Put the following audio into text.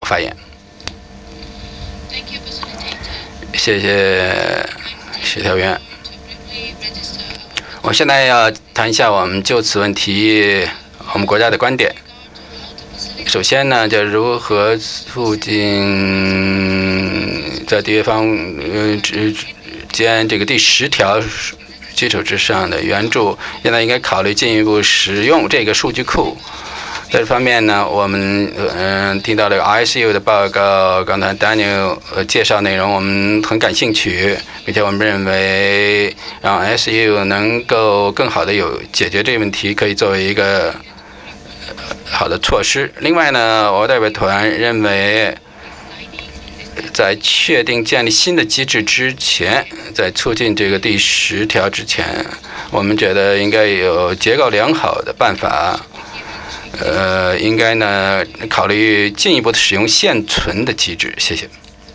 发言。谢谢协调员。我现在要谈一下我们就此问题我们国家的观点。首先呢，就如何促进在地方之间这个第10条基础之上的援助，现在应该考虑进一步使用这个数据库。在这方面呢，我们听到了 ISU 的报告，刚才 Daniel 介绍内容，我们很感兴趣，并且我们认为让 ISU 能够更好的解决这个问题，可以作为一个好的措施。另外呢，我代表团认为，在确定建立新的机制之前，在促进这个第10条之前，我们觉得应该有结构良好的办法。应该呢考虑进一步的使用现存的机制。谢谢。